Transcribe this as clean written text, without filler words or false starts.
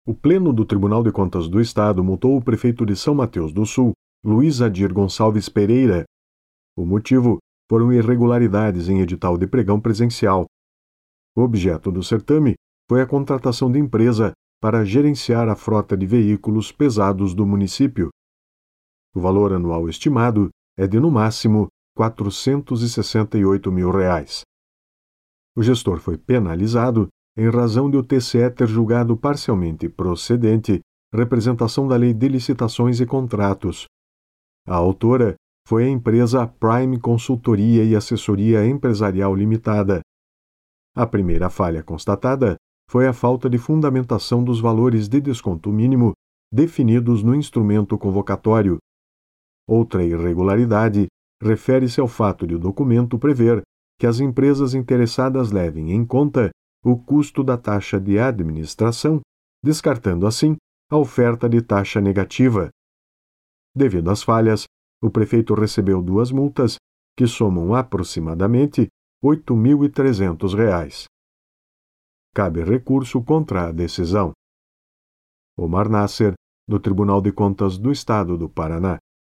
O Pleno do Tribunal de Contas do Estado multou o prefeito de São Mateus do Sul, Luiz Adir Gonçalves Pereira. O motivo foram irregularidades em edital de pregão presencial. O objeto do certame foi a contratação de empresa para gerenciar a frota de veículos pesados do município. O valor anual estimado é de, no máximo, R$ 468 mil. O gestor foi penalizado em razão de o TCE ter julgado parcialmente procedente representação da Lei de Licitações e Contratos. A autora foi a empresa Prime Consultoria e Assessoria Empresarial Limitada. A primeira falha constatada foi a falta de fundamentação dos valores de desconto mínimo definidos no instrumento convocatório. Outra irregularidade refere-se ao fato de o documento prever que as empresas interessadas levem em conta o custo da taxa de administração, descartando assim a oferta de taxa negativa. Devido às falhas, o prefeito recebeu 2 multas, que somam aproximadamente R$ 8.300. Cabe recurso contra a decisão. Omar Nasser, do Tribunal de Contas do Estado do Paraná.